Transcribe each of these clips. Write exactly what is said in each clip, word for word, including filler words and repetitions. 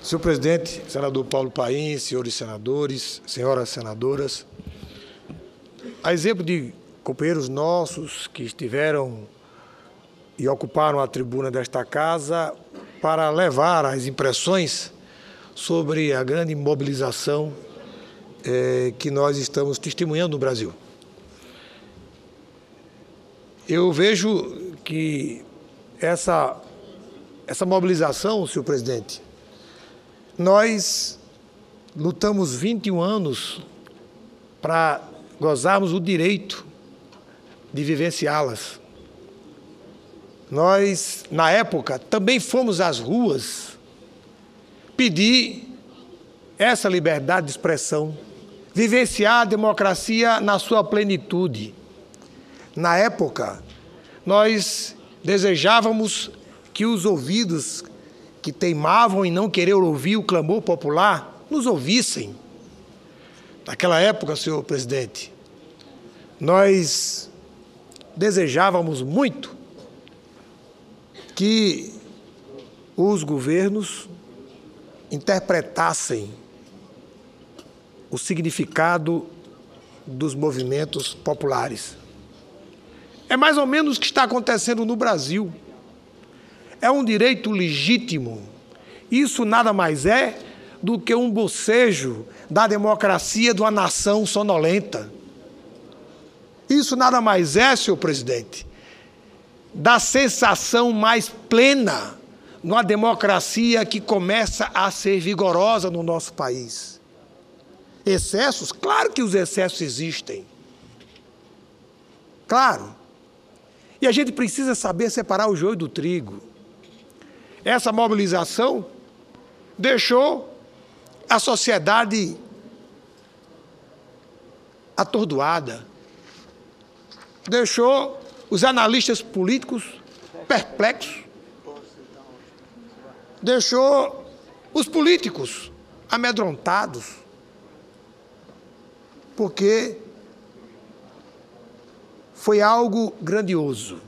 Senhor presidente, senador Paulo Paim, senhores senadores, senhoras senadoras, a exemplo de companheiros nossos que estiveram e ocuparam a tribuna desta casa para levar as impressões sobre a grande mobilização eh, que nós estamos testemunhando no Brasil. Eu vejo que essa, essa mobilização, senhor presidente, nós lutamos vinte e um anos para gozarmos o direito de vivenciá-las. Nós, na época, também fomos às ruas pedir essa liberdade de expressão, vivenciar a democracia na sua plenitude. Na época, nós desejávamos que os ouvidos que teimavam em não querer ouvir o clamor popular nos ouvissem. Naquela época, senhor presidente, nós desejávamos muito que os governos interpretassem o significado dos movimentos populares. É mais ou menos o que está acontecendo no Brasil. É um direito legítimo. Isso nada mais é do que um bocejo da democracia de uma nação sonolenta. Isso nada mais é, senhor presidente, da sensação mais plena numa democracia que começa a ser vigorosa no nosso país. Excessos? Claro que os excessos existem. Claro. E a gente precisa saber separar o joio do trigo. Essa mobilização deixou a sociedade atordoada, deixou os analistas políticos perplexos, deixou os políticos amedrontados, porque foi algo grandioso.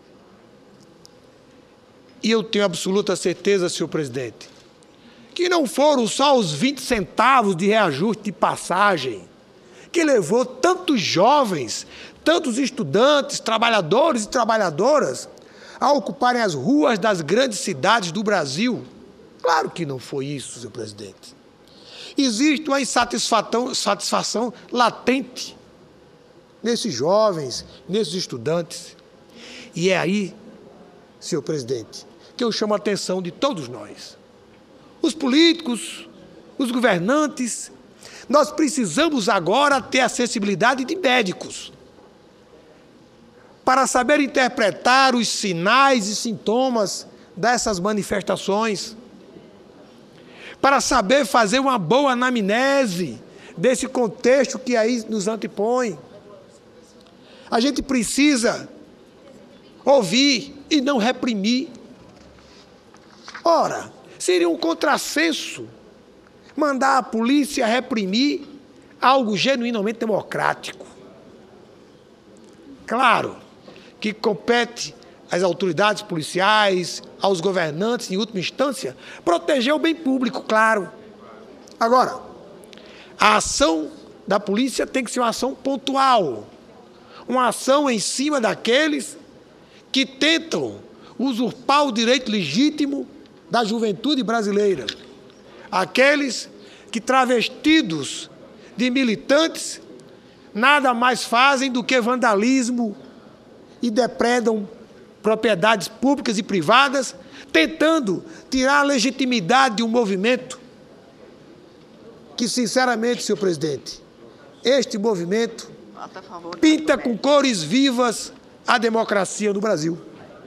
E eu tenho absoluta certeza, senhor presidente, que não foram só os vinte centavos de reajuste de passagem que levou tantos jovens, tantos estudantes, trabalhadores e trabalhadoras a ocuparem as ruas das grandes cidades do Brasil. Claro que não foi isso, senhor presidente. Existe uma insatisfação satisfação latente nesses jovens, nesses estudantes. E é aí, senhor presidente, que eu chamo a atenção de todos nós. Os políticos, os governantes, nós precisamos agora ter a sensibilidade de médicos para saber interpretar os sinais e sintomas dessas manifestações, para saber fazer uma boa anamnese desse contexto que aí nos antepõe. A gente precisa ouvir e não reprimir. Ora, seria um contrassenso mandar a polícia reprimir algo genuinamente democrático. Claro que compete às autoridades policiais, aos governantes, em última instância, proteger o bem público, claro. Agora, a ação da polícia tem que ser uma ação pontual, uma ação em cima daqueles que tentam usurpar o direito legítimo da juventude brasileira. Aqueles que, travestidos de militantes, nada mais fazem do que vandalismo e depredam propriedades públicas e privadas, tentando tirar a legitimidade de um movimento que, sinceramente, senhor presidente, este movimento pinta com cores vivas a democracia no Brasil.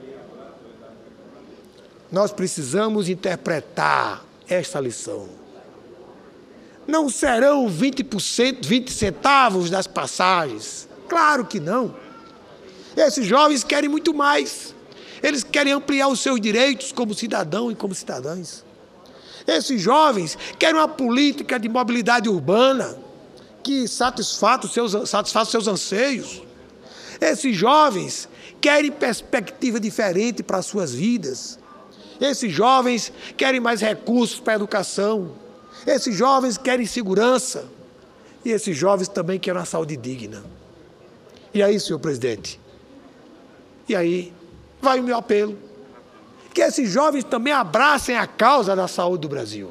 Nós precisamos interpretar esta lição. Não serão vinte por cento, vinte centavos das passagens. Claro que não. Esses jovens querem muito mais. Eles querem ampliar os seus direitos como cidadão e como cidadãs. Esses jovens querem uma política de mobilidade urbana que satisfaça os seus, satisfaça os seus anseios. Esses jovens querem perspectiva diferente para as suas vidas. Esses jovens querem mais recursos para a educação. Esses jovens querem segurança. E esses jovens também querem uma saúde digna. E aí, senhor presidente? E aí, vai o meu apelo. Que esses jovens também abracem a causa da saúde do Brasil.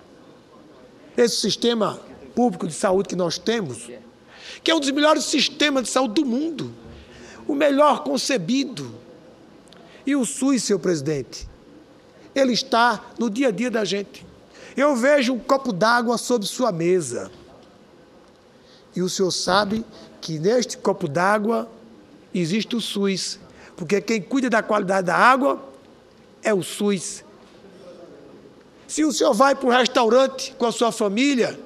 Esse sistema público de saúde que nós temos, que é um dos melhores sistemas de saúde do mundo, o melhor concebido. E o SUS, senhor presidente, ele está no dia a dia da gente. Eu vejo um copo d'água sobre sua mesa. E o senhor sabe que neste copo d'água existe o SUS, porque quem cuida da qualidade da água é o SUS. Se o senhor vai para o restaurante com a sua família,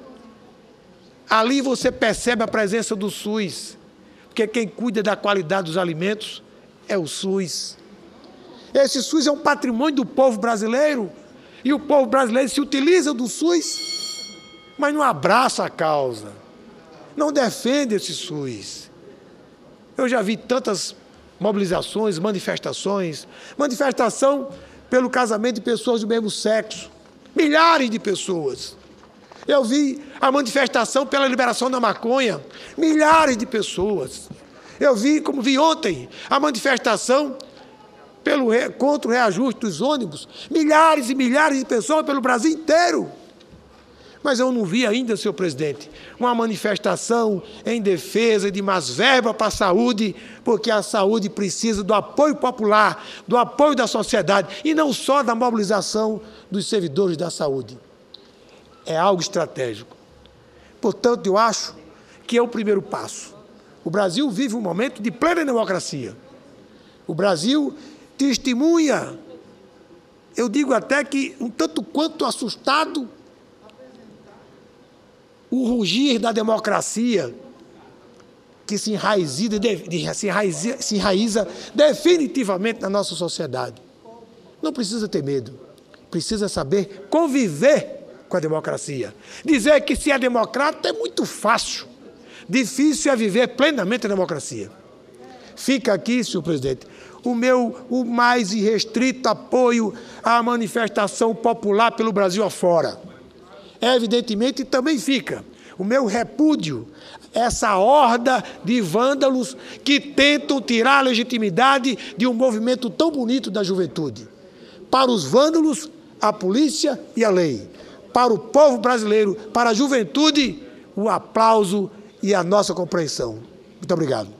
ali você percebe a presença do SUS, porque quem cuida da qualidade dos alimentos é o SUS. Esse SUS é um patrimônio do povo brasileiro, e o povo brasileiro se utiliza do SUS, mas não abraça a causa, não defende esse SUS. Eu já vi tantas mobilizações, manifestações, manifestação pelo casamento de pessoas do mesmo sexo, milhares de pessoas. Eu vi a manifestação pela liberação da maconha, milhares de pessoas. Eu vi, como vi ontem, a manifestação pelo, contra o reajuste dos ônibus, milhares e milhares de pessoas pelo Brasil inteiro. Mas eu não vi ainda, senhor presidente, uma manifestação em defesa de mais verba para a saúde, porque a saúde precisa do apoio popular, do apoio da sociedade, e não só da mobilização dos servidores da saúde. É algo estratégico. Portanto, eu acho que é o primeiro passo. O Brasil vive um momento de plena democracia. O Brasil testemunha, eu digo até que um tanto quanto assustado, o rugir da democracia que se enraiza, se, enraiza, se enraiza definitivamente na nossa sociedade. Não precisa ter medo, precisa saber conviver com a democracia. Dizer que se é democrata é muito fácil, difícil é viver plenamente a democracia. Fica aqui, senhor presidente, o meu o mais irrestrito apoio à manifestação popular pelo Brasil afora. Evidentemente, também fica o meu repúdio, essa horda de vândalos que tentam tirar a legitimidade de um movimento tão bonito da juventude. Para os vândalos, a polícia e a lei. Para o povo brasileiro, para a juventude, o aplauso e a nossa compreensão. Muito obrigado.